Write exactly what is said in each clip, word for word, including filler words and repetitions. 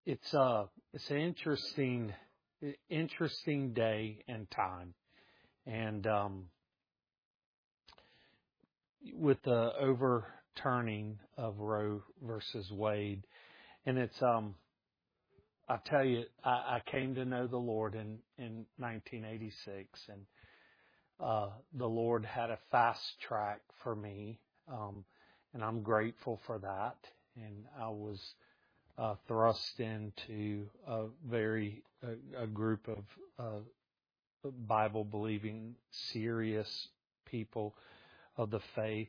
it's a it's an interesting interesting day and time, and um, with the overturning of Roe versus Wade, and it's um I tell you, I, I came to know the Lord in in nineteen eighty-six, and uh, the Lord had a fast track for me, um, and I'm grateful for that. And I was uh, thrust into a very a, a group of uh, Bible believing, serious people of the faith.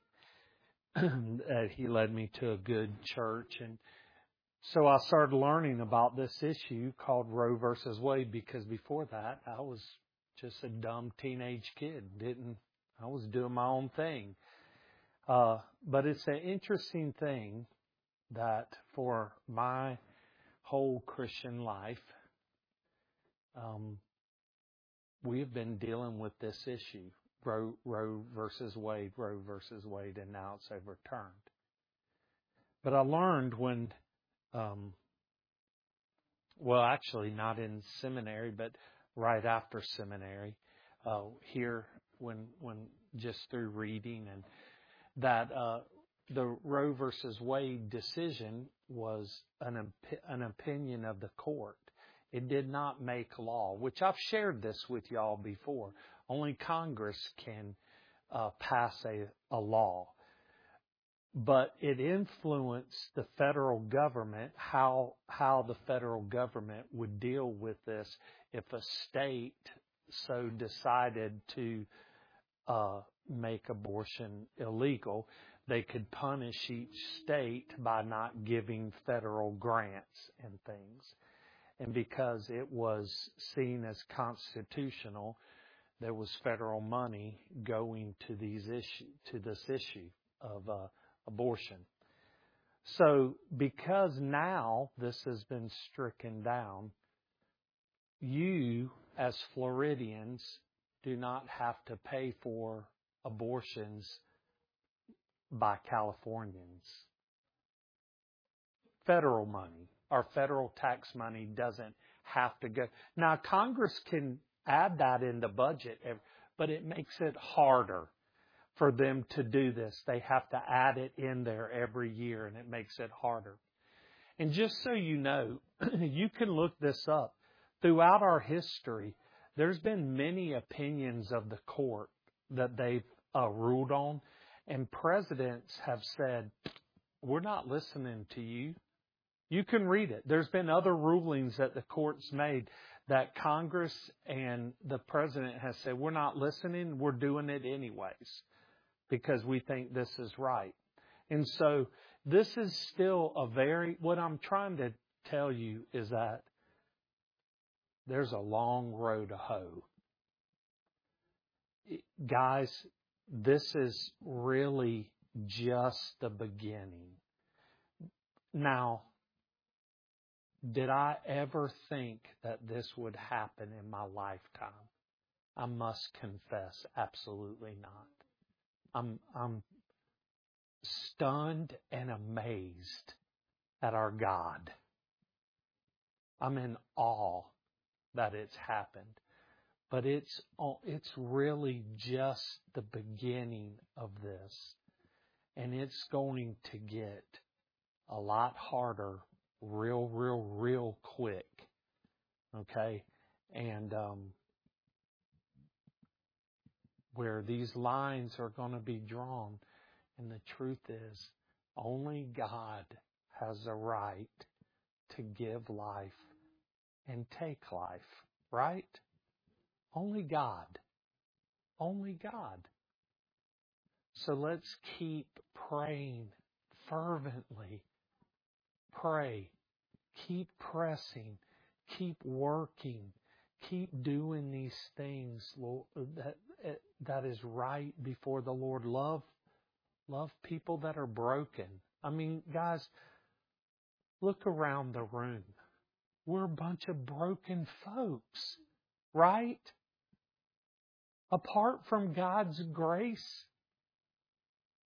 That He led me to a good church, and so I started learning about this issue called Roe versus Wade, because before that I was just a dumb teenage kid. Didn't I was doing my own thing. Uh, but it's an interesting thing that for my whole Christian life, um, we have been dealing with this issue, Roe, Roe versus Wade, Roe versus Wade, and now it's overturned. But I learned when Um, well, actually, not in seminary, but right after seminary, uh, here when when just through reading, and that uh, the Roe versus Wade decision was an op- an opinion of the court. It did not make law, which I've shared this with y'all before. Only Congress can uh, pass a, a law. But it influenced the federal government, how how the federal government would deal with this if a state so decided to uh, make abortion illegal. They could punish each state by not giving federal grants and things. And because it was seen as constitutional, there was federal money going to these issue to this issue of uh, abortion. So because now this has been stricken down, you as Floridians do not have to pay for abortions by Californians. Federal money, our federal tax money doesn't have to go. Now Congress can add that in the budget, but it makes it harder for them to do this. They have to add it in there every year, and it makes it harder. And just so you know, you can look this up. Throughout our history, there's been many opinions of the court that they've uh, ruled on, and presidents have said, we're not listening to you. You can read it. There's been other rulings that the court's made that Congress and the president has said, we're not listening, we're doing it anyways, because we think this is right. And so this is still a very, what I'm trying to tell you is that there's a long road to hoe. Guys, this is really just the beginning. Now, did I ever think that this would happen in my lifetime? I must confess, absolutely not. I'm, I'm stunned and amazed at our God. I'm in awe that it's happened. But it's it's really just the beginning of this. And it's going to get a lot harder real, real, real quick. Okay? And um, where these lines are going to be drawn. And the truth is, only God has a right to give life and take life, right? Only God. Only God. So let's keep praying fervently. Pray. Keep pressing. Keep working. Keep doing these things, Lord, that that is right before the Lord. Love Love people that are broken. I mean, guys, look around the room. We're a bunch of broken folks, right? Apart from God's grace.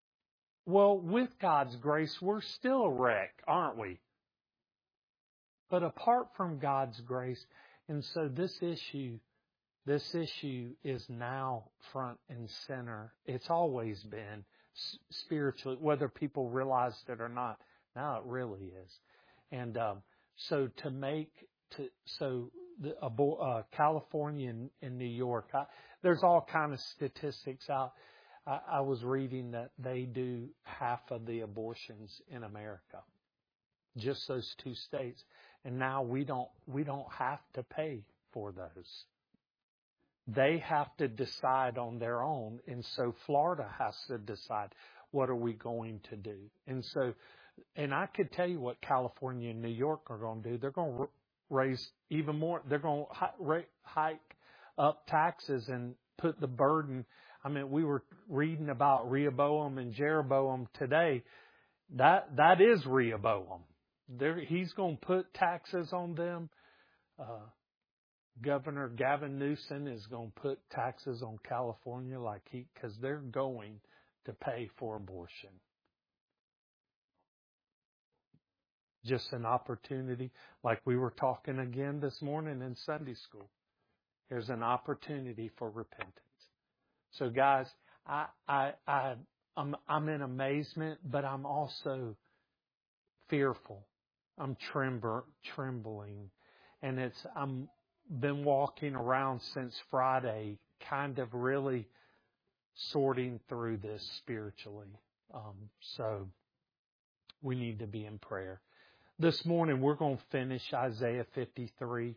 Well, with God's grace, we're still a wreck, aren't we? But apart from God's grace, and so this issue, this issue is now front and center. It's always been spiritually, whether people realize it or not. Now it really is. And um, so to make, to so the uh, California and, and New York, I, there's all kind of statistics out. I, I was reading that they do half of the abortions in America, just those two states. And now we don't we don't have to pay for those. They have to decide on their own, and so Florida has to decide what are we going to do. And so, and I could tell you what California and New York are going to do. They're going to raise even more. They're going to hike up taxes and put the burden. I mean, we were reading about Rehoboam and Jeroboam today. That that is Rehoboam. There, he's going to put taxes on them. Uh, Governor Gavin Newsom is going to put taxes on California like he, because they're going to pay for abortion. Just an opportunity, like we were talking again this morning in Sunday school. There's an opportunity for repentance. So, guys, I, I, I, I'm, I'm in amazement, but I'm also fearful. I'm trember, trembling, and it's I'm been walking around since Friday, kind of really sorting through this spiritually. Um, so we need to be in prayer. This morning we're going to finish Isaiah fifty-three.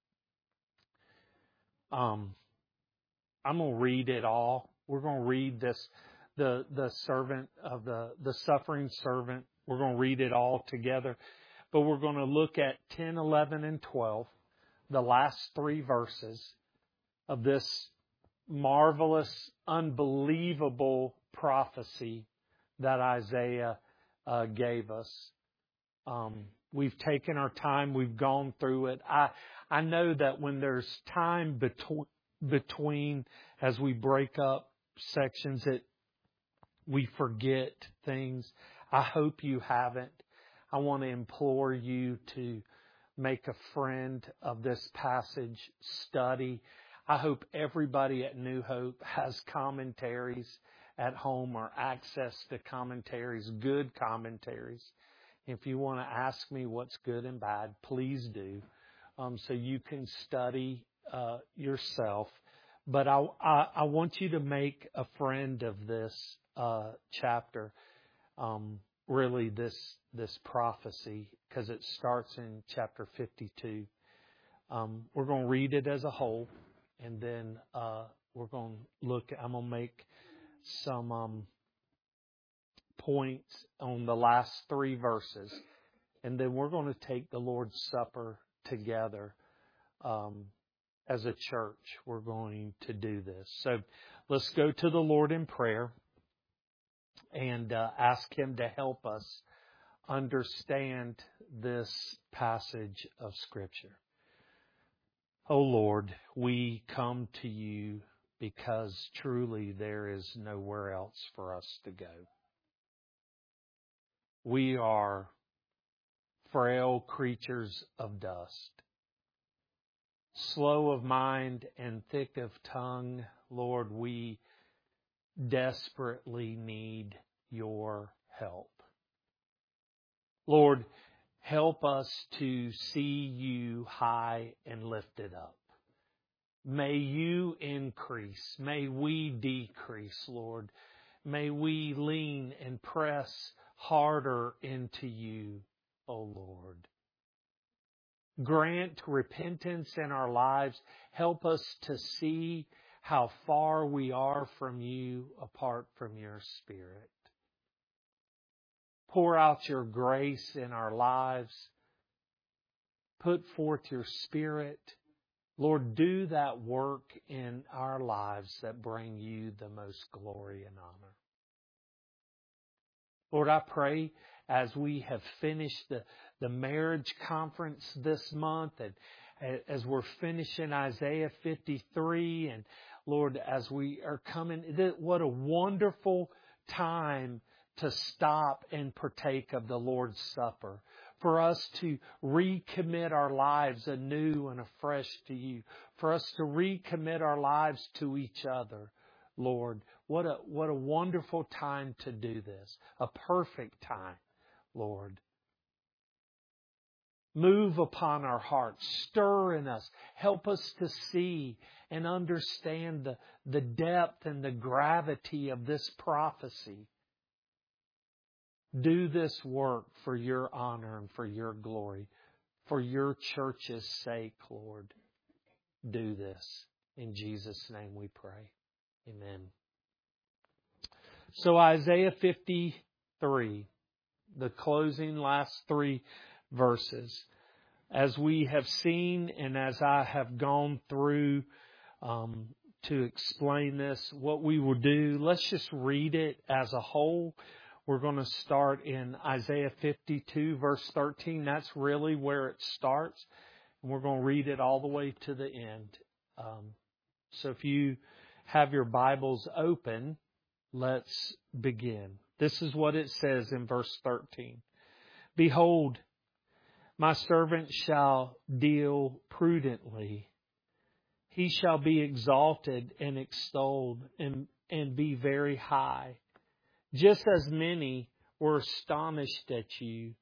Um, I'm going to read it all. We're going to read this, the the servant of the the suffering servant. We're going to read it all together. But we're going to look at ten, eleven, and twelve, the last three verses of this marvelous, unbelievable prophecy that Isaiah uh, gave us. Um, we've taken our time. We've gone through it. I I know that when there's time between between as we break up sections, that we forget things. I hope you haven't. I want to implore you to make a friend of this passage, study. I hope everybody at New Hope has commentaries at home or access to commentaries, good commentaries. If you want to ask me what's good and bad, please do, um, so you can study uh, yourself. But I, I, I want you to make a friend of this uh, chapter. Um, really this this prophecy, because it starts in chapter fifty-two. Um, we're going to read it as a whole, and then uh, we're going to look. I'm going to make some um, points on the last three verses, and then we're going to take the Lord's Supper together um, as a church. We're going to do this. So let's go to the Lord in prayer and uh, ask Him to help us understand this passage of Scripture. Oh Lord, we come to you because truly there is nowhere else for us to go. We are frail creatures of dust, slow of mind and thick of tongue. Lord, we desperately need your help. Lord, help us to see you high and lifted up. May you increase. May we decrease, Lord. May we lean and press harder into you, O Lord. Grant repentance in our lives. Help us to see how far we are from you apart from your Spirit. Pour out your grace in our lives. Put forth your Spirit. Lord, do that work in our lives that bring you the most glory and honor. Lord, I pray as we have finished the, the marriage conference this month, and as we're finishing Isaiah fifty-three, and Lord, as we are coming, what a wonderful time to stop and partake of the Lord's Supper. for us to recommit our lives anew and afresh to You, for us to recommit our lives to each other, Lord. What a, what a wonderful time to do this. A perfect time, Lord. Move upon our hearts. Stir in us. Help us to see and understand the, the depth and the gravity of this prophecy. Do this work for Your honor and for Your glory. For Your church's sake, Lord. Do this. In Jesus' name we pray. Amen. So Isaiah fifty-three, the closing last three verses. As we have seen and as I have gone through um, to explain this, what we will do, let's just read it as a whole. We're going to start in Isaiah fifty-two, verse thirteen. That's really where it starts. And we're going to read it all the way to the end. Um, so if you have your Bibles open, let's begin. This is what it says in verse thirteen. Behold, my servant shall deal prudently. He shall be exalted and extolled and, and be very high. Just as many were astonished at you,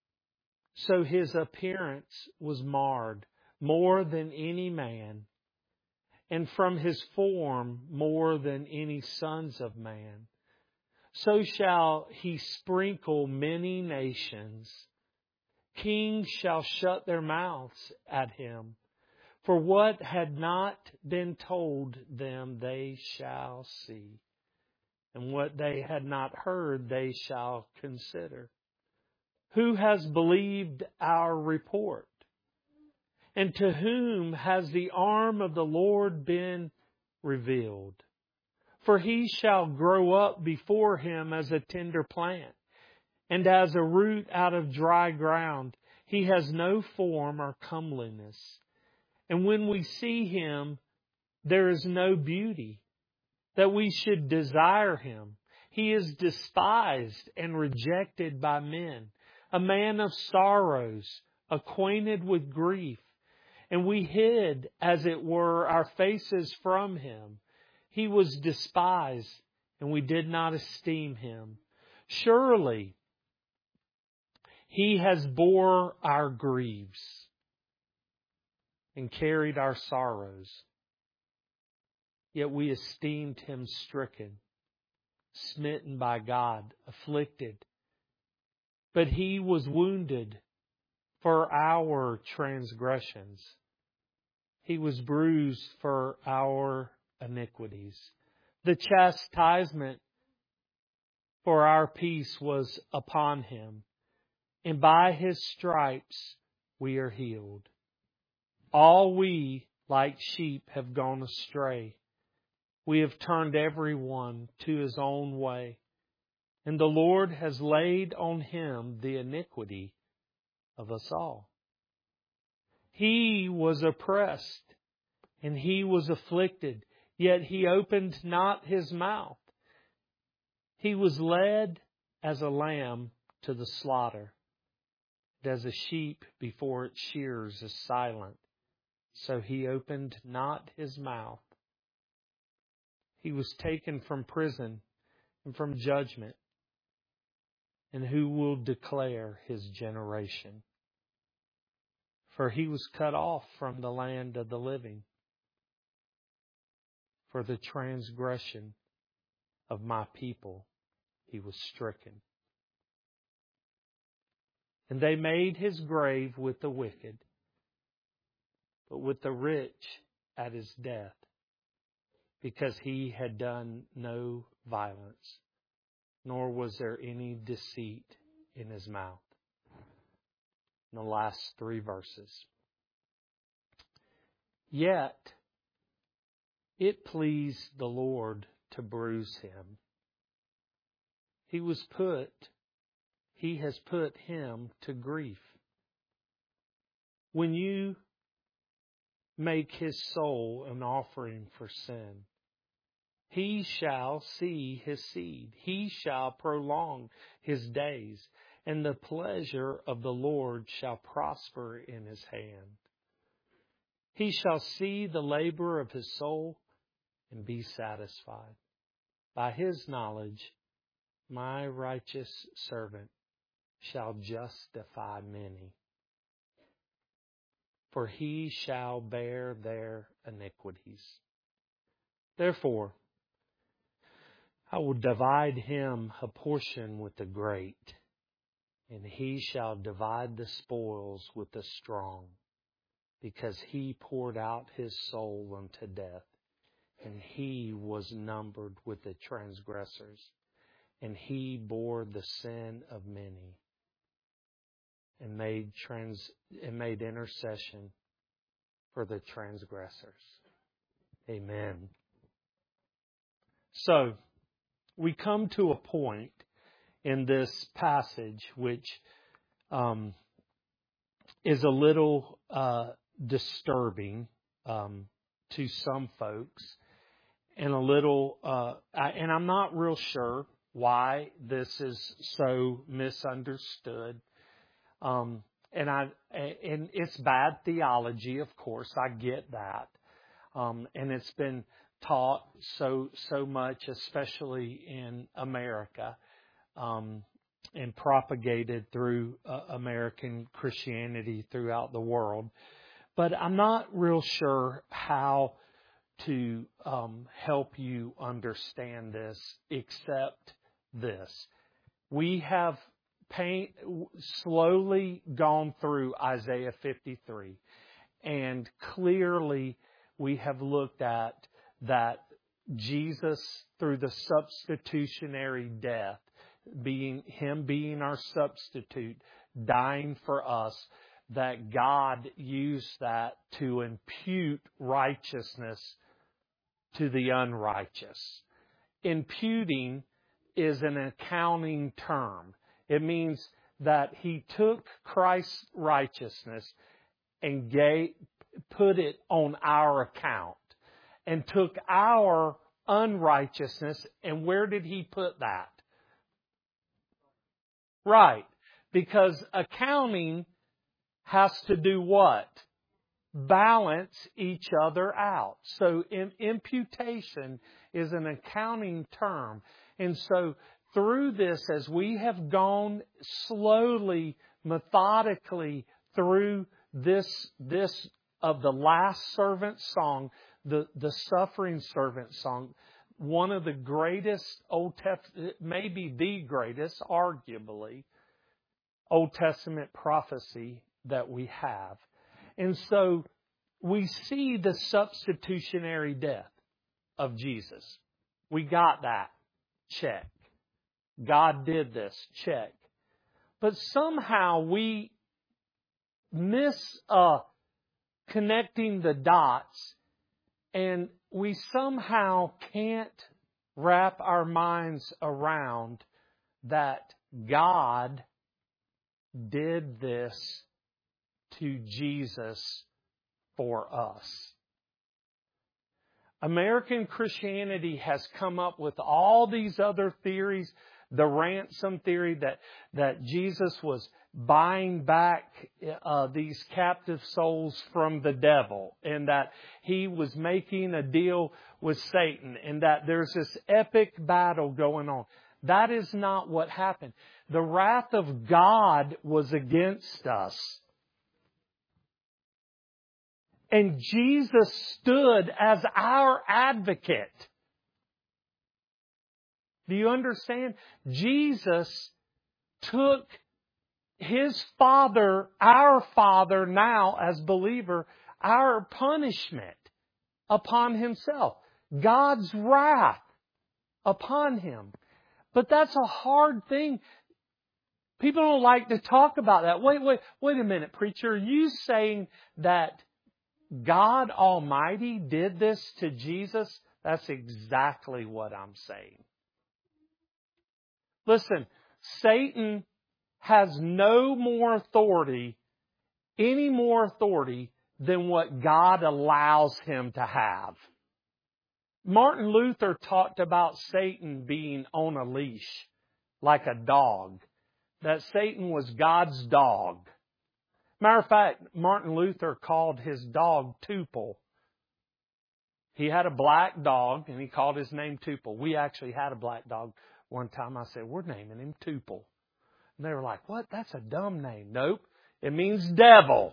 so his appearance was marred more than any man, and from his form more than any sons of man. So shall he sprinkle many nations. Kings shall shut their mouths at him. For what had not been told them they shall see, and what they had not heard they shall consider. Who has believed our report? And to whom has the arm of the Lord been revealed? For he shall grow up before him as a tender plant, and as a root out of dry ground. He has no form or comeliness. And when we see him, there is no beauty, that we should desire him. He is despised and rejected by men, a man of sorrows, acquainted with grief. And we hid, as it were, our faces from him. He was despised, and we did not esteem him. Surely he has bore our griefs and carried our sorrows. Yet we esteemed him stricken, smitten by God, afflicted. But he was wounded for our transgressions. He was bruised for our iniquities. The chastisement for our peace was upon him, and by his stripes we are healed. All we, like sheep, have gone astray. We have turned every one to his own way, and the Lord has laid on him the iniquity of us all. He was oppressed, and he was afflicted, yet he opened not his mouth. He was led as a lamb to the slaughter, and as a sheep before its shears is silent, so he opened not his mouth. He was taken from prison and from judgment, and who will declare his generation? For he was cut off from the land of the living. For the transgression of my people he was stricken. And they made his grave with the wicked, but with the rich at his death, because he had done no violence, nor was there any deceit in his mouth. In the last three verses. Yet it pleased the Lord to bruise him. He was put, he has put him to grief. When you make his soul an offering for sin, he shall see his seed. He shall prolong his days, and the pleasure of the Lord shall prosper in his hand. He shall see the labor of his soul and be satisfied. By his knowledge, my righteous servant shall justify many, for he shall bear their iniquities. Therefore, I will divide him a portion with the great, and he shall divide the spoils with the strong, because he poured out his soul unto death, and he was numbered with the transgressors, and he bore the sin of many, and made trans and made intercession for the transgressors. Amen. So, we come to a point in this passage which um, is a little uh, disturbing um, to some folks, and a little, uh, I, and I'm not real sure why this is so misunderstood. Um, and I, and it's bad theology, of course, I get that, um, and it's been taught so so much, especially in America, um, and propagated through uh, American Christianity throughout the world. But I'm not real sure how to um, help you understand this, except this. We have pain, slowly gone through Isaiah fifty-three, and clearly we have looked at that Jesus, through the substitutionary death, being Him being our substitute, dying for us, that God used that to impute righteousness to the unrighteous. Imputing is an accounting term. It means that He took Christ's righteousness and gave, put it on our account, and took our unrighteousness, and where did He put that? Right. Because accounting has to do what? Balance each other out. So in, imputation is an accounting term. And so through this, as we have gone slowly, methodically through this, this of the last servant song, the, the suffering servant song, one of the greatest Old Testament, maybe the greatest, arguably, Old Testament prophecy that we have. And so we see the substitutionary death of Jesus. We got that. Check. God did this. Check. But somehow we miss uh, connecting the dots, and we somehow can't wrap our minds around that God did this to Jesus for us. American Christianity has come up with all these other theories. The ransom theory that, that Jesus was buying back uh, these captive souls from the devil, and that He was making a deal with Satan, and that there's this epic battle going on. That is not what happened. The wrath of God was against us. And Jesus stood as our advocate. Do you understand? Jesus took His Father, our Father now as believer, our punishment upon Himself. God's wrath upon Him. But that's a hard thing. People don't like to talk about that. Wait, wait, wait a minute, preacher. Are you saying that God Almighty did this to Jesus? That's exactly what I'm saying. Listen, Satan has no more authority, any more authority than what God allows him to have. Martin Luther talked about Satan being on a leash, like a dog, that Satan was God's dog. Matter of fact, Martin Luther called his dog Tupel. He had a black dog, and he called his name Tupel. We actually had a black dog one time. I said, we're naming him Tupel. And they were like, what? That's a dumb name. Nope. It means devil.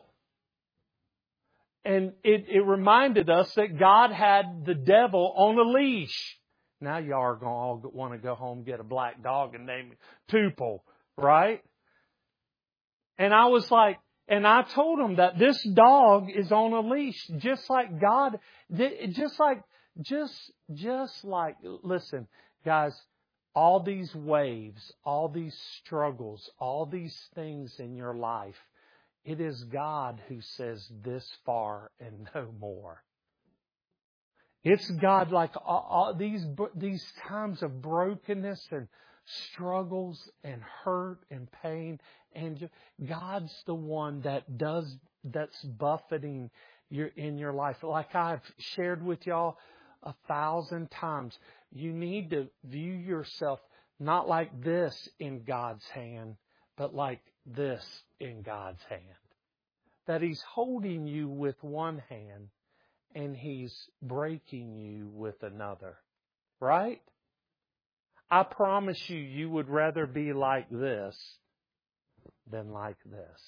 And it, it reminded us that God had the devil on a leash. Now y'all are going to all want to go home and get a black dog and name it Tupel, right? And I was like, and I told him that this dog is on a leash, just like God, just like, just, just like, listen, guys, all these waves, all these struggles, all these things in your life, it is God who says this far and no more. It's God, like all, all these, these times of brokenness and struggles and hurt and pain, and God's the one that does, that's buffeting your, in your life. Like I've shared with y'all a thousand times, you need to view yourself not like this in God's hand, but like this in God's hand. That He's holding you with one hand and He's breaking you with another. Right? I promise you, you would rather be like this than like this.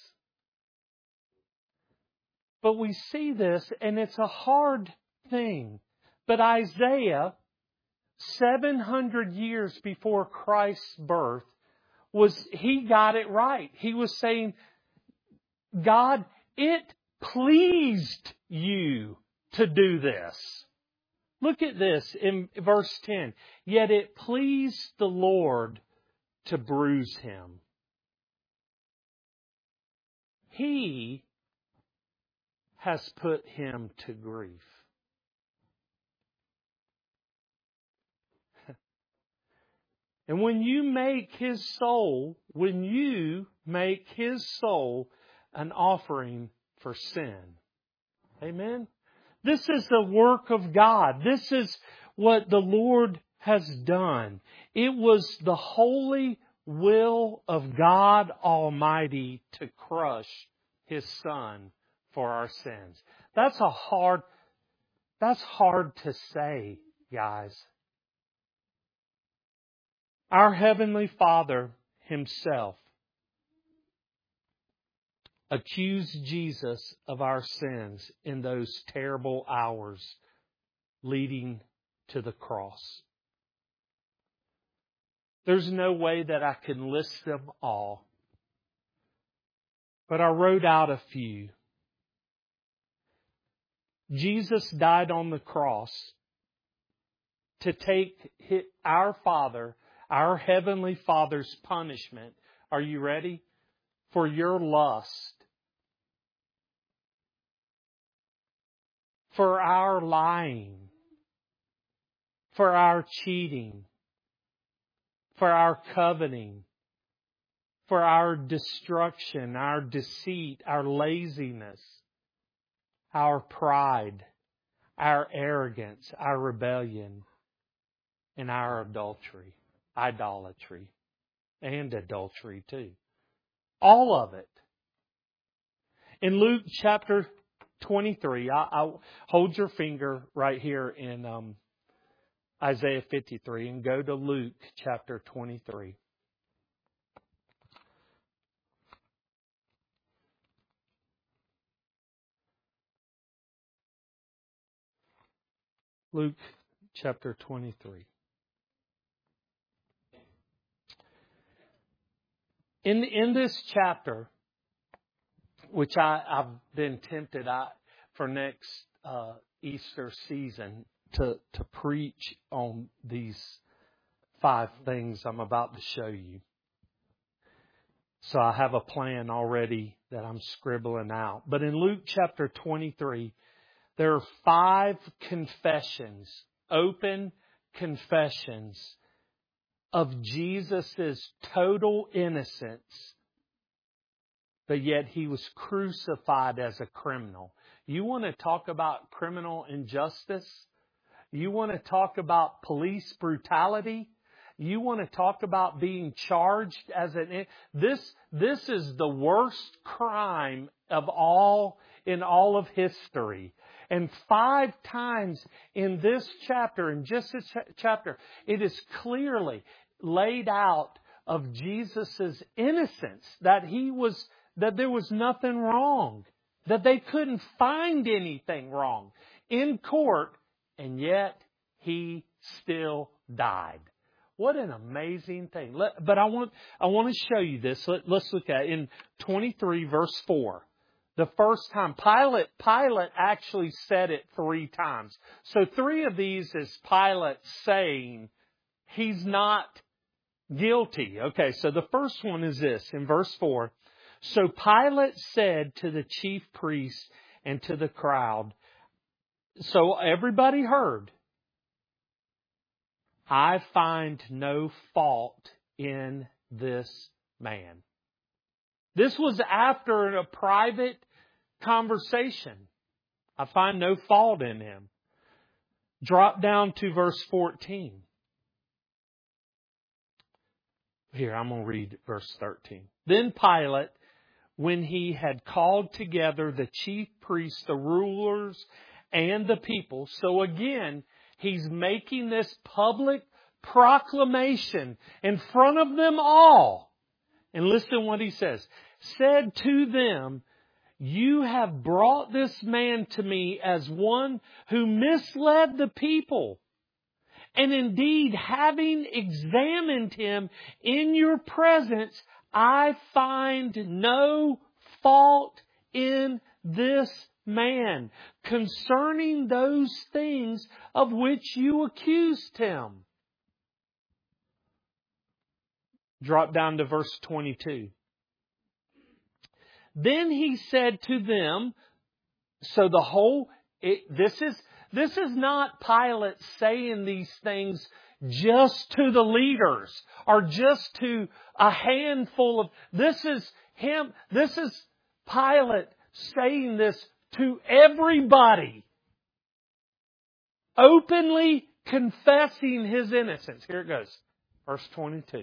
But we see this, and it's a hard thing. But Isaiah, seven hundred years before Christ's birth, was he got it right. He was saying, God, it pleased you to do this. Look at this in verse ten. Yet it pleased the Lord to bruise him. He has put him to grief. And when you make his soul, when you make his soul an offering for sin. Amen? This is the work of God. This is what the Lord has done. It was the holy will of God Almighty to crush His Son for our sins. That's a hard, that's hard to say, guys. Our Heavenly Father Himself accused Jesus of our sins in those terrible hours leading to the cross. There's no way that I can list them all, but I wrote out a few. Jesus died on the cross to take our Father, our Heavenly Father's punishment. Are you ready? For your lust. For our lying. For our cheating. For our coveting. For our destruction, our deceit, our laziness, our pride, our arrogance, our rebellion, and our adultery, idolatry, and adultery too. All of it. In Luke chapter twenty-three, I, I hold your finger right here in um, Isaiah fifty-three and go to Luke chapter twenty-three. Luke chapter twenty-three. In, in this chapter, which I, I've been tempted I, for next uh, Easter season to, to preach on these five things I'm about to show you. So I have a plan already that I'm scribbling out. But in Luke chapter twenty-three, there are five confessions, open confessions of Jesus' total innocence, but yet He was crucified as a criminal. You want to talk about criminal injustice? You want to talk about police brutality? You want to talk about being charged as an, this, this is the worst crime of all in all of history. And five times in this chapter, in just this chapter, it is clearly laid out of Jesus' innocence, that he was, that there was nothing wrong, that they couldn't find anything wrong in court, and yet he still died. What an amazing thing. Let, but I want, I want to show you this. Let, let's look at it in twenty-three verse four. The first time, Pilate, Pilate actually said it three times. So three of these is Pilate saying he's not guilty. Okay, so the first one is this, in verse four. So Pilate said to the chief priests and to the crowd, so everybody heard, I find no fault in this man. This was after a private conversation. I find no fault in him. Drop down to verse fourteen. Here, I'm going to read verse thirteen. Then Pilate, when he had called together the chief priests, the rulers, and the people. So again, he's making this public proclamation in front of them all. And listen what he says. Said to them, you have brought this man to me as one who misled the people. And indeed, having examined him in your presence, I find no fault in this man concerning those things of which you accused him. Drop down to verse twenty-two. Then he said to them, so the whole, it, this is, this is not Pilate saying these things just to the leaders or just to a handful of, this is him, this is Pilate saying this to everybody, openly confessing his innocence. Here it goes. Verse twenty-two.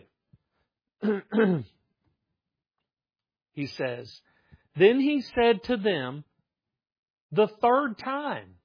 He says, then he said to them the third time,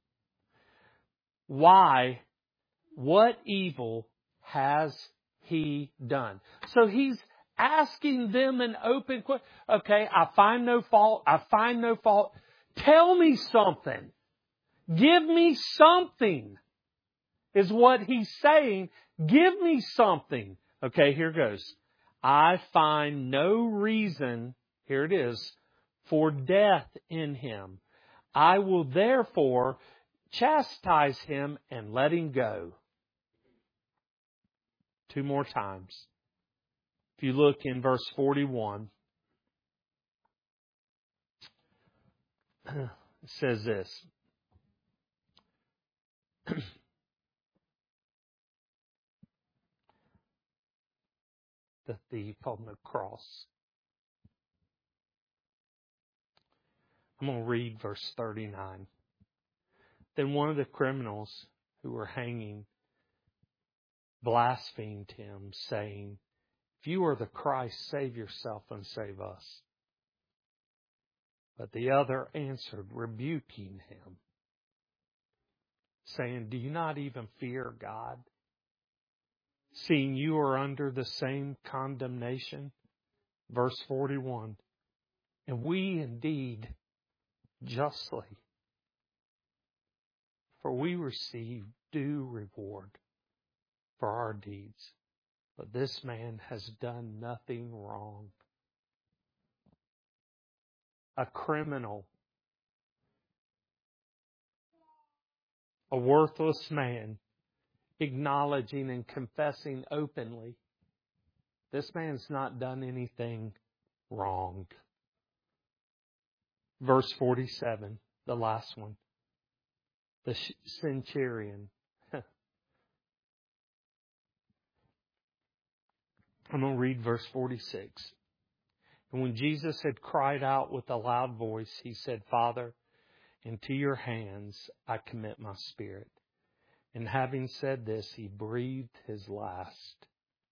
why, what evil has he done? So he's asking them an open question. Okay, I find no fault. I find no fault. Tell me something. Give me something, is what he's saying. Give me something. Okay, here goes. I find no reason, here it is, for death in him. I will therefore chastise him and let him go. Two more times. If you look in verse forty-one, it says this. The thief on the cross. I'm going to read verse thirty-nine. Then one of the criminals who were hanging blasphemed him, saying, if you are the Christ, save yourself and save us. But the other answered, rebuking him, saying, do you not even fear God, seeing you are under the same condemnation? Verse forty-one. And we indeed justly, for we receive due reward for our deeds. But this man has done nothing wrong. A criminal, a worthless man, acknowledging and confessing openly, this man's not done anything wrong. Verse forty-seven, the last one. The centurion. I'm going to read verse forty-six. And when Jesus had cried out with a loud voice, he said, Father, into your hands I commit my spirit. And having said this, he breathed his last.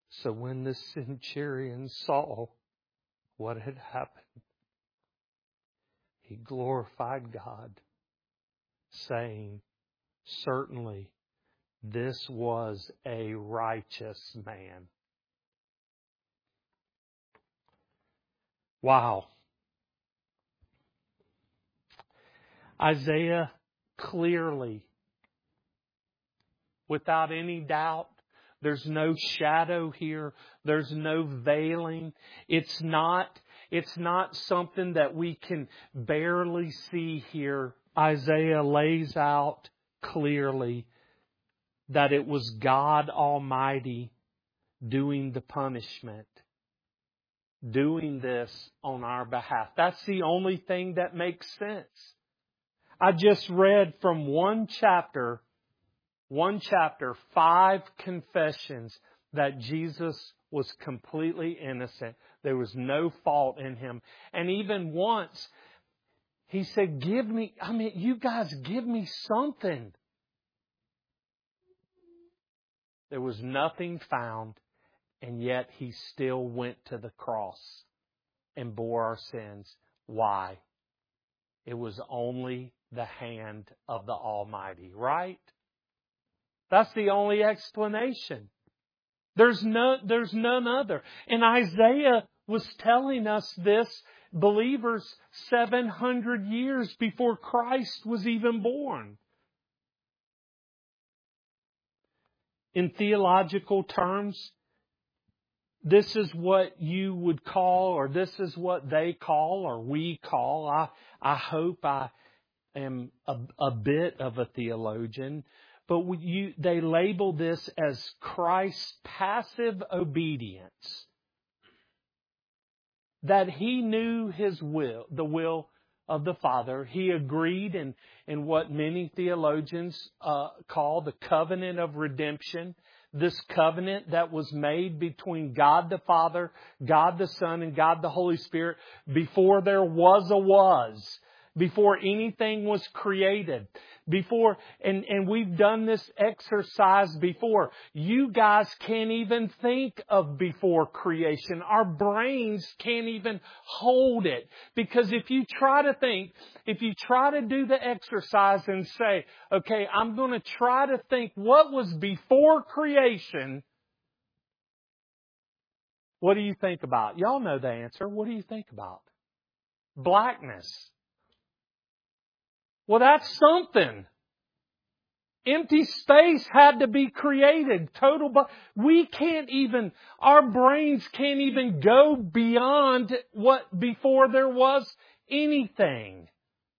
So when the centurion saw what had happened, he glorified God, saying, certainly this was a righteous man. Wow. Isaiah clearly, without any doubt, there's no shadow here. There's no veiling. It's not, it's not something that we can barely see here. Isaiah lays out clearly that it was God Almighty doing the punishment, doing this on our behalf. That's the only thing that makes sense. I just read from one chapter, one chapter, five confessions that Jesus was completely innocent. There was no fault in Him. And even once, He said, give me, I mean, you guys give me something. There was nothing found, and yet He still went to the cross and bore our sins. Why? It was only the hand of the Almighty, right? That's the only explanation. There's no, there's none other. And Isaiah was telling us this, believers, seven hundred years before Christ was even born. In theological terms, this is what you would call, or this is what they call, or we call. I, I hope I am a, a bit of a theologian. But you, they label this as Christ's passive obedience. That He knew His will, the will of the Father. He agreed in, in what many theologians uh, call the covenant of redemption. This covenant that was made between God the Father, God the Son, and God the Holy Spirit before there was a was. Before anything was created. Before, and, and we've done this exercise before. You guys can't even think of before creation. Our brains can't even hold it. Because if you try to think, if you try to do the exercise and say, okay, I'm going to try to think what was before creation, what do you think about? Y'all know the answer. What do you think about? Blackness. Well, that's something. Empty space had to be created. Total, but we can't even, our brains can't even go beyond what before there was anything.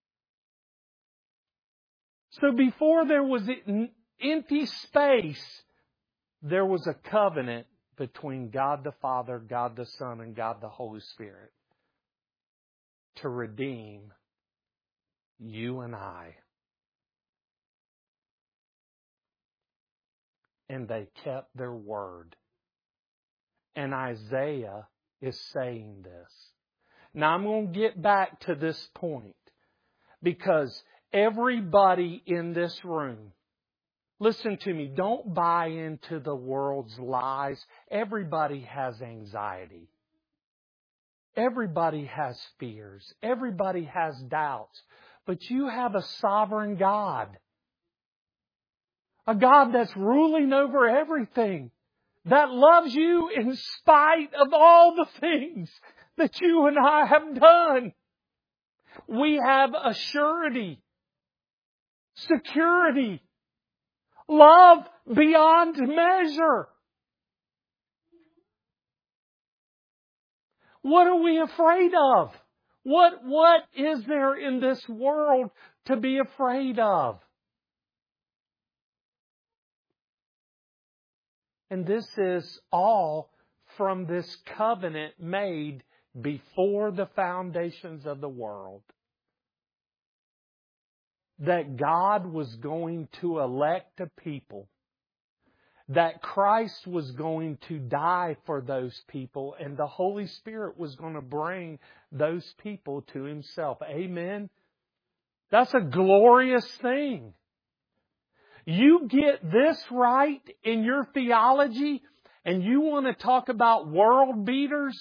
So before there was empty space, there was a covenant between God the Father, God the Son, and God the Holy Spirit to redeem you and I. And they kept their word. And Isaiah is saying this. Now I'm going to get back to this point. Because everybody in this room, listen to me, don't buy into the world's lies. Everybody has anxiety. Everybody has fears. Everybody has doubts. But you have a sovereign God. A God that's ruling over everything. That loves you in spite of all the things that you and I have done. We have a surety, security, love beyond measure. What are we afraid of? What, what is there in this world to be afraid of? And this is all from this covenant made before the foundations of the world. That God was going to elect a people. That Christ was going to die for those people. And the Holy Spirit was going to bring those people to Himself. Amen? That's a glorious thing. You get this right in your theology, And you want to talk about world beaters?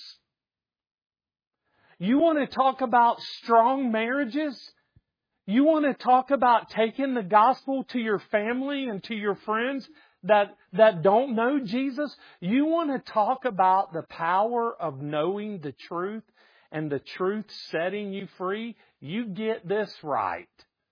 You want to talk about strong marriages? You want to talk about taking the gospel to your family and to your friends that, that don't know Jesus? You want to talk about the power of knowing the truth and the truth setting you free? You get this right.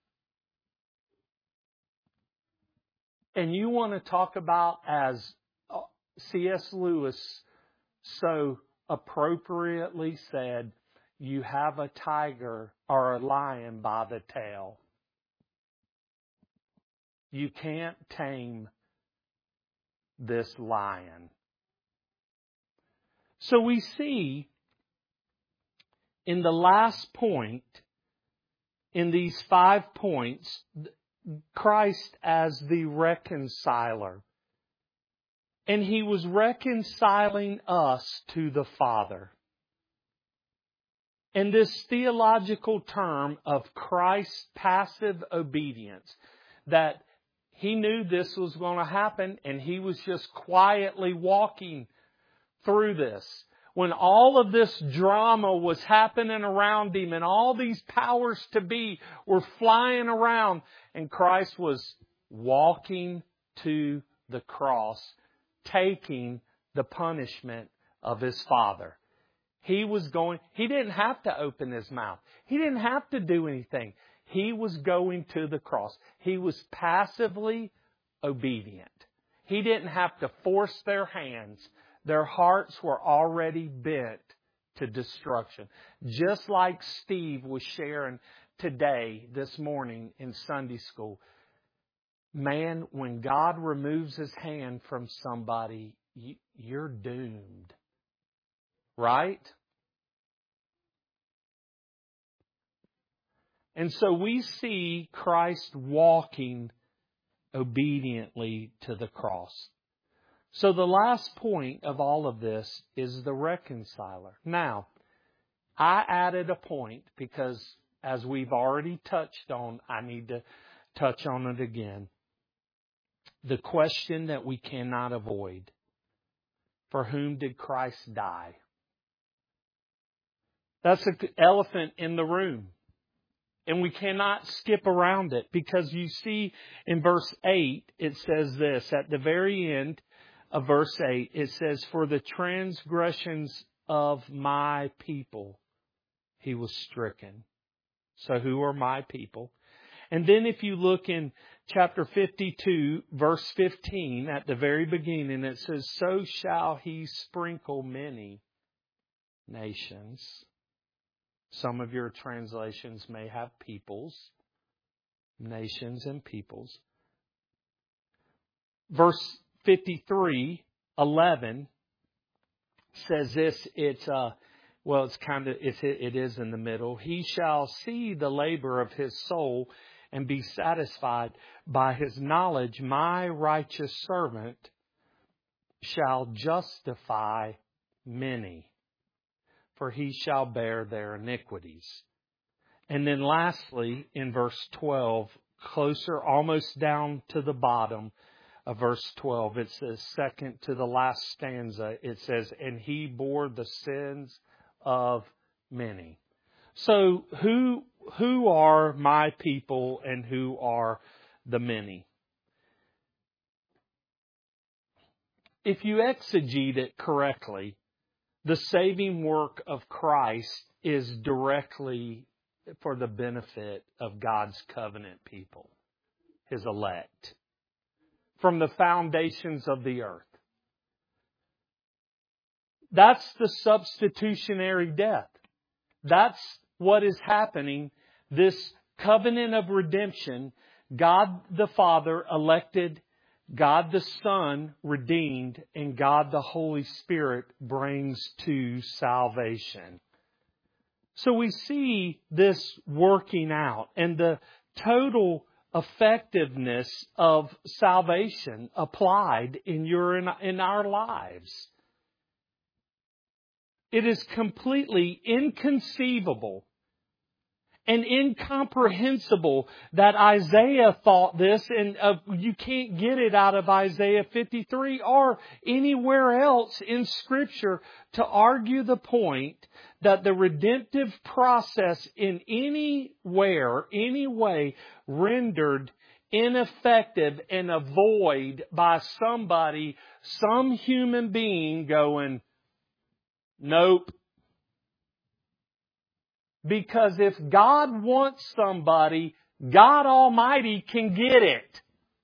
And you want to talk about, as C S Lewis so appropriately said, you have a tiger or a lion by the tail. You can't tame this lion. So we see in the last point, in these five points, Christ as the reconciler. And He was reconciling us to the Father. And this theological term of Christ's passive obedience, that He knew this was going to happen and He was just quietly walking through this. When all of this drama was happening around Him and all these powers to be were flying around, and Christ was walking to the cross, taking the punishment of His Father. He was going, He didn't have to open His mouth. He didn't have to do anything. He was going to the cross. He was passively obedient. He didn't have to force their hands. Their hearts were already bent to destruction. Just like Steve was sharing today, this morning in Sunday school. Man, when God removes His hand from somebody, you're doomed. Right? And so we see Christ walking obediently to the cross. So the last point of all of this is the reconciler. Now, I added a point because as we've already touched on, I need to touch on it again. The question that we cannot avoid. For whom did Christ die? That's an elephant in the room. And we cannot skip around it because you see in verse eight, it says this. At the very end of verse eight, it says, for the transgressions of my people, He was stricken. So who are my people? And then if you look in chapter fifty-two, verse fifteen, at the very beginning, it says, so shall He sprinkle many nations. Some of your translations may have peoples, nations and peoples. Verse fifty-three, eleven says this. It's uh, well, it's kind of it's it is in the middle. He shall see the labor of his soul and be satisfied by his knowledge. My righteous servant shall justify many, for he shall bear their iniquities. And then lastly, in verse twelve, closer, almost down to the bottom of verse twelve, it says, second to the last stanza, it says, and He bore the sins of many. So who, who are my people and who are the many? If you exegete it correctly, the saving work of Christ is directly for the benefit of God's covenant people, His elect, from the foundations of the earth. That's the substitutionary death. That's what is happening. This covenant of redemption, God the Father elected, God the Son redeemed, and God the Holy Spirit brings to salvation. So we see this working out and the total effectiveness of salvation applied in your in our lives. It is completely inconceivable and incomprehensible that Isaiah thought this, and uh, you can't get it out of Isaiah fifty-three or anywhere else in Scripture to argue the point that the redemptive process in anywhere, any way, rendered ineffective and a void by somebody, some human being going, nope. Because if God wants somebody, God Almighty can get it.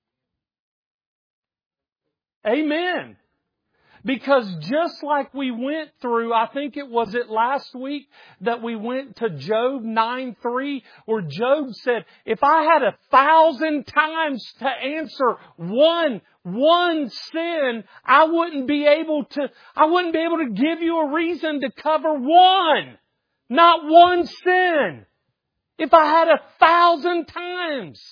Amen. Because just like we went through, I think it was it last week that we went to Job nine three, where Job said, if I had a thousand times to answer one, one sin, I wouldn't be able to, I wouldn't be able to give you a reason to cover one. Not one sin. If I had a thousand times.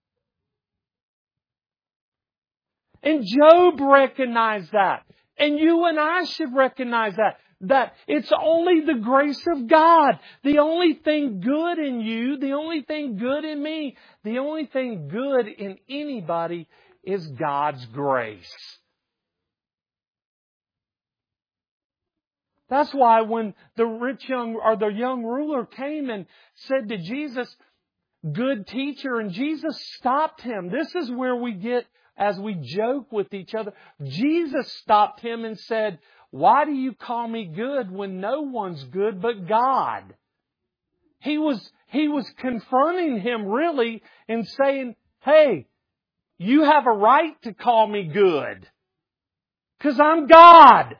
And Job recognized that. And you and I should recognize that. That it's only the grace of God. The only thing good in you, the only thing good in me, the only thing good in anybody is God's grace. That's why when the rich young, or the young ruler came and said to Jesus, good teacher, and Jesus stopped him. This is where we get, as we joke with each other, Jesus stopped him and said, why do you call me good when no one's good but God? He was, he was confronting him really and saying, hey, you have a right to call me good. 'Cause I'm God.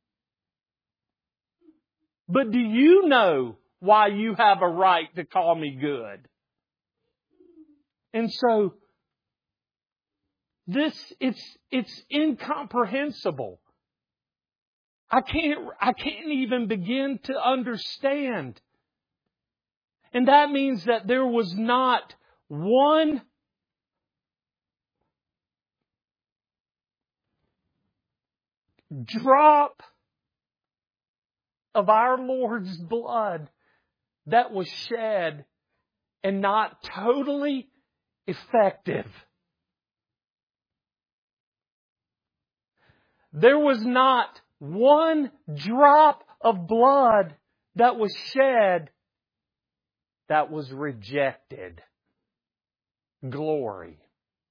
But do you know why you have a right to call me good? And so, this, it's, it's incomprehensible. I can't, I can't even begin to understand. And that means that there was not one drop of our Lord's blood that was shed and not totally effective. There was not one drop of blood that was shed that was rejected. Glory.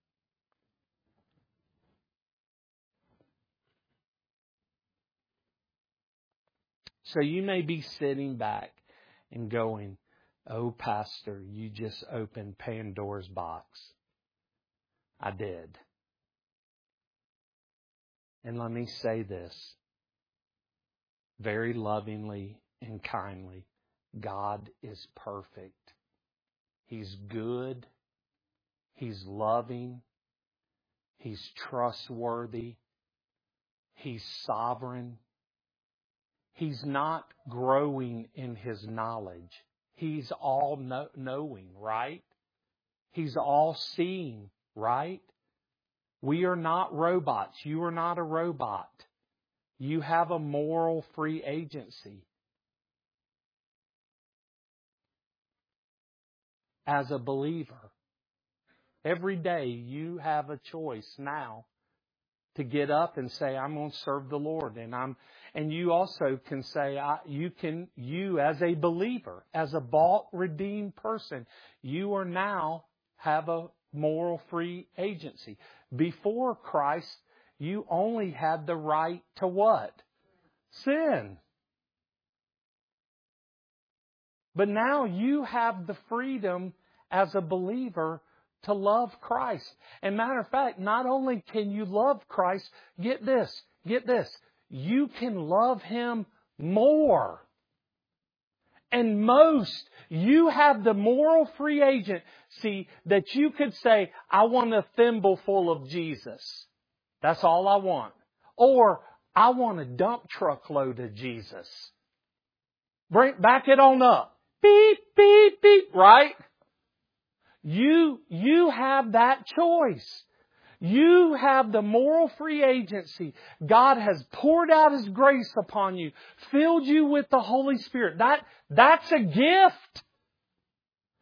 So you may be sitting back and going, oh, Pastor, you just opened Pandora's box. I did. And let me say this very lovingly and kindly. God is perfect. He's good. He's loving. He's trustworthy. He's sovereign. He's not growing in His knowledge. He's all-knowing, right? He's all-seeing, right? We are not robots. You are not a robot. You have a moral free agency. As a believer, every day you have a choice now to get up and say, I'm going to serve the Lord. And I'm, and you also can say, I, you can, you as a believer, as a bought, redeemed person, you are now have a moral free agency. Before Christ, you only had the right to what? Sin. But now you have the freedom as a believer to love Christ. And matter of fact, not only can you love Christ, get this, get this, you can love Him more. And most, you have the moral free agency that you could say, I want a thimble full of Jesus. That's all I want. Or, I want a dump truck load of Jesus. Bring, back it on up. Beep, beep, beep, right? You, you have that choice. You have the moral free agency. God has poured out His grace upon you, filled you with the Holy Spirit. That, that's a gift.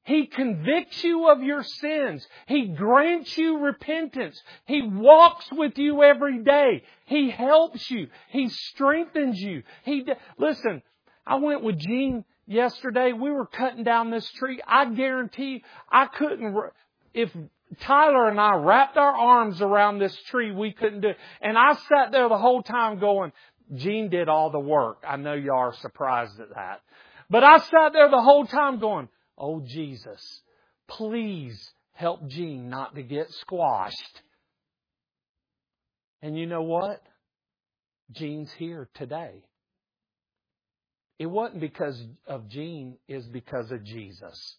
He convicts you of your sins. He grants you repentance. He walks with you every day. He helps you. He strengthens you. He Listen, I went with Gene yesterday. We were cutting down this tree. I guarantee I couldn't, if Tyler and I wrapped our arms around this tree, we couldn't do it. And I sat there the whole time going, Gene did all the work. I know y'all are surprised at that. But I sat there the whole time going, oh, Jesus, please help Gene not to get squashed. And you know what? Gene's here today. It wasn't because of Gene, it's because of Jesus.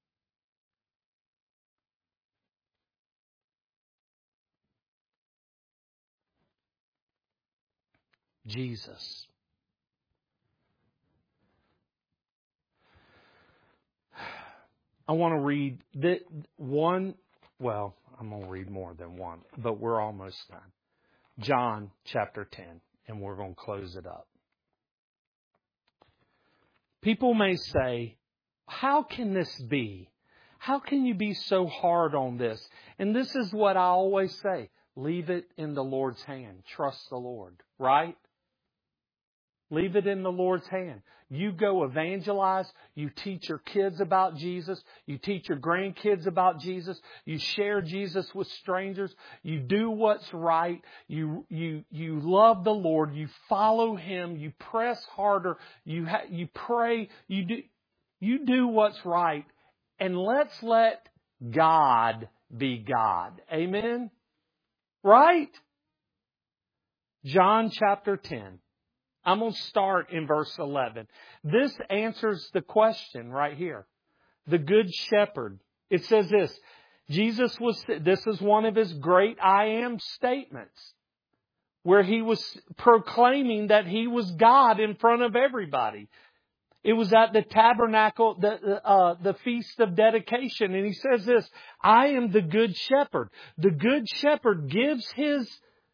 Jesus. I want to read the one, well, I'm going to read more than one, but we're almost done. John chapter ten, and we're going to close it up. People may say, how can this be? How can you be so hard on this? And this is what I always say. Leave it in the Lord's hand. Trust the Lord, right? Leave it in the Lord's hand. You go evangelize. You teach your kids about Jesus. You teach your grandkids about Jesus. You share Jesus with strangers. You do what's right. You you you love the Lord. You follow Him. You press harder. You ha- you pray. You do you do what's right. And let's let God be God. Amen? Right? John chapter ten. I'm going to start in verse eleven. This answers the question right here. The Good Shepherd. It says this. Jesus was, this is one of His great I am statements, where He was proclaiming that He was God in front of everybody. It was at the tabernacle, the, uh, the feast of dedication. And He says this, I am the Good Shepherd. The Good Shepherd gives His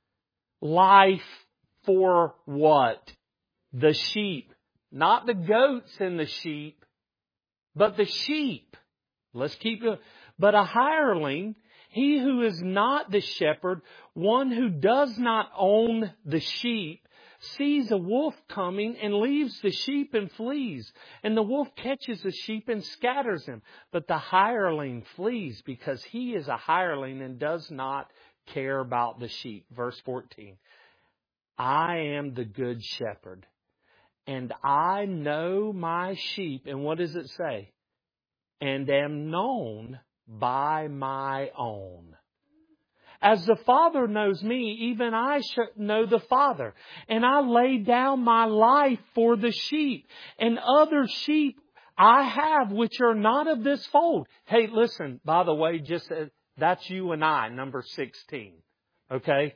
life for what? The sheep. Not the goats and the sheep, but the sheep. Let's keep it. But a hireling, he who is not the shepherd, one who does not own the sheep, sees a wolf coming and leaves the sheep and flees. And the wolf catches the sheep and scatters them. But the hireling flees because he is a hireling and does not care about the sheep. Verse fourteen. I am the Good Shepherd, and I know my sheep. And what does it say? And am known by my own. As the Father knows me, even I know the Father. And I lay down my life for the sheep. And other sheep I have which are not of this fold. Hey, listen, by the way, just uh, that's you and I, number sixteen. Okay?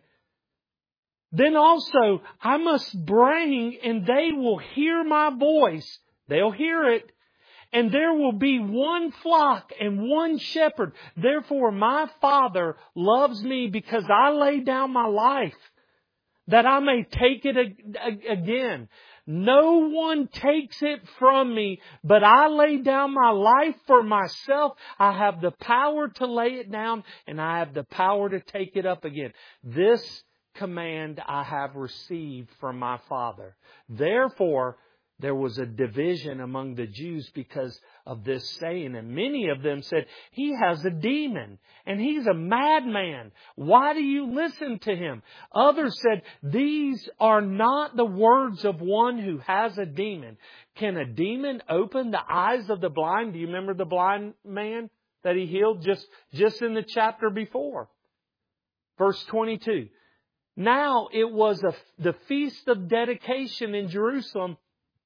Then also I must bring, and they will hear my voice. They'll hear it. And there will be one flock and one shepherd. Therefore my Father loves me because I lay down my life that I may take it again. No one takes it from me, but I lay down my life for myself. I have the power to lay it down, and I have the power to take it up again. This command I have received from my Father. Therefore, there was a division among the Jews because of this saying. And many of them said, he has a demon and he's a madman. Why do you listen to him? Others said, these are not the words of one who has a demon. Can a demon open the eyes of the blind? Do you remember the blind man that He healed just, just in the chapter before? Verse twenty-two. Now it was a, the feast of dedication in Jerusalem,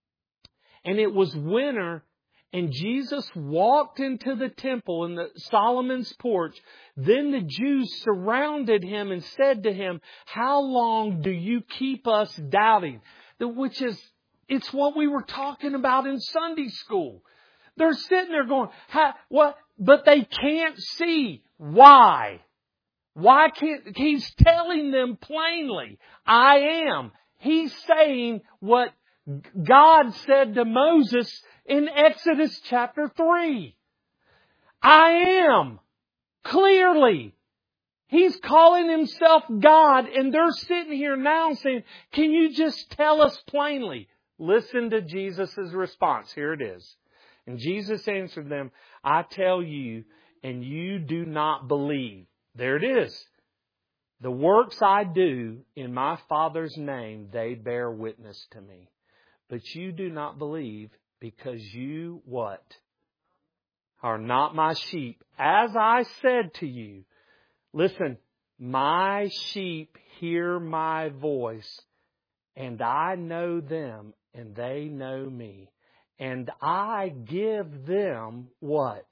and it was winter, and Jesus walked into the temple in the Solomon's porch. Then the Jews surrounded Him and said to Him, how long do you keep us doubting? Which is, it's what we were talking about in Sunday school. They're sitting there going, what? But they can't see. Why? Why can't, He's telling them plainly, I am. He's saying what God said to Moses in Exodus chapter three. I am. Clearly. He's calling Himself God, and they're sitting here now saying, can you just tell us plainly? Listen to Jesus' response. Here it is. And Jesus answered them, I tell you, and you do not believe. There it is. The works I do in my Father's name, they bear witness to me. But you do not believe because you, what? Are not my sheep. As I said to you, listen, my sheep hear my voice, and I know them, and they know me. And I give them what?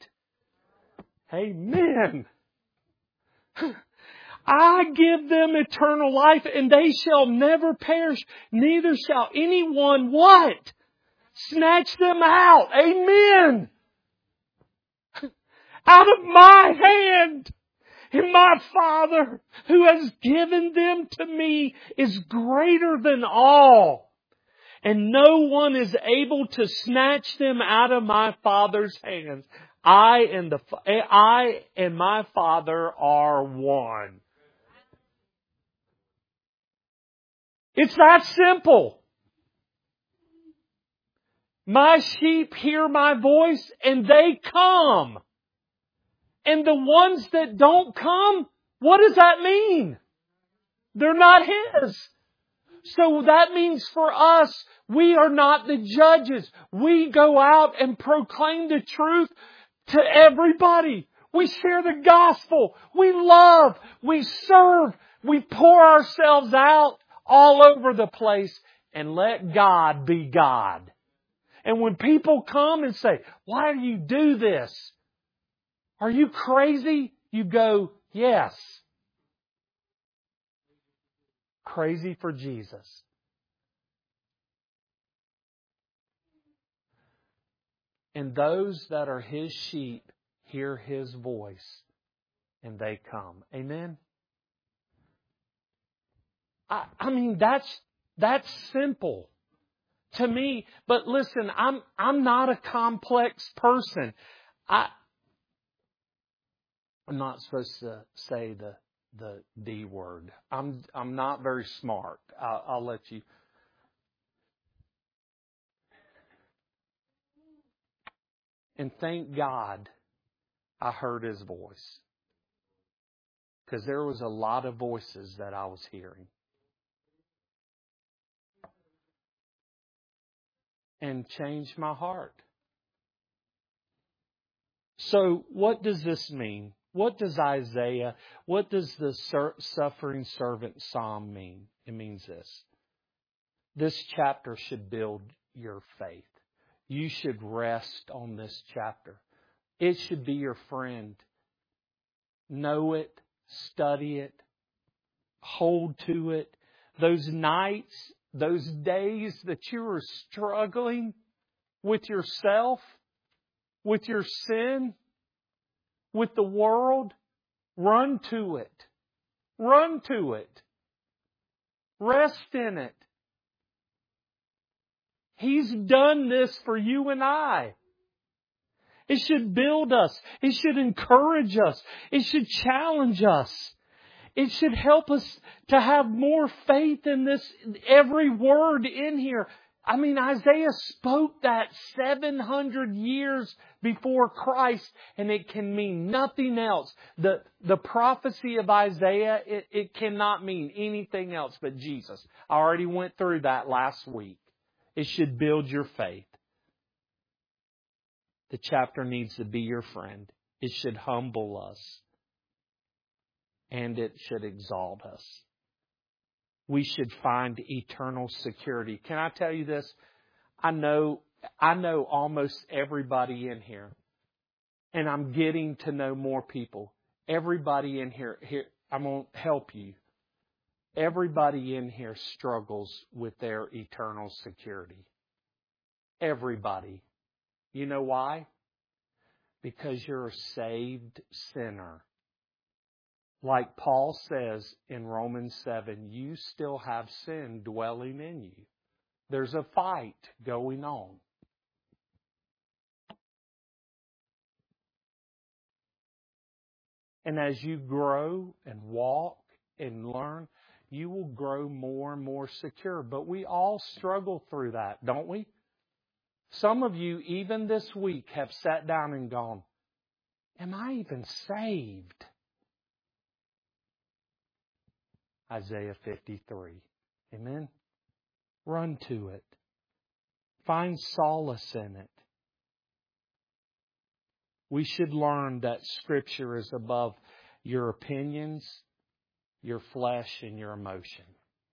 Amen. I give them eternal life, and they shall never perish. Neither shall anyone what? Snatch them out. Amen. Out of my hand. And my Father, who has given them to me, is greater than all. And no one is able to snatch them out of my Father's hands. I and the I and my Father are one. It's that simple. My sheep hear my voice and they come. And the ones that don't come, what does that mean? They're not His. So that means for us, we are not the judges. We go out and proclaim the truth to everybody. We share the gospel. We love. We serve. We pour ourselves out all over the place and let God be God. And when people come and say, why do you do this? Are you crazy? You go, yes. Crazy for Jesus. And those that are His sheep hear His voice and they come. Amen? I, I mean, that's, that's simple to me. But listen, I'm, I'm not a complex person. I, I'm not supposed to say the the D word. I'm I'm not very smart. I'll, I'll let you. And thank God I heard His voice. Because there was a lot of voices that I was hearing. And changed my heart. So what does this mean? What does Isaiah, what does the suffering servant psalm mean? It means this. This chapter should build your faith. You should rest on this chapter. It should be your friend. Know it, study it, hold to it. Those nights, those days that you are struggling with yourself, with your sin, with the world, run to it. Run to it. Rest in it. He's done this for you and I. It should build us. It should encourage us. It should challenge us. It should help us to have more faith in this, every word in here. I mean, Isaiah spoke that seven hundred years before Christ, and it can mean nothing else. The, the prophecy of Isaiah, it, it cannot mean anything else but Jesus. I already went through that last week. It should build your faith. The chapter needs to be your friend. It should humble us. And it should exalt us. We should find eternal security. Can I tell you this? I know, I know almost everybody in here. And I'm getting to know more people. Everybody in here, here I'm going to help you. Everybody in here struggles with their eternal security. Everybody. You know why? Because you're a saved sinner. Like Paul says in Romans seven, you still have sin dwelling in you. There's a fight going on. And as you grow and walk and learn, you will grow more and more secure. But we all struggle through that, don't we? Some of you, even this week, have sat down and gone, am I even saved? Isaiah fifty-three. Amen? Run to it. Find solace in it. We should learn that Scripture is above your opinions, your flesh, and your emotions.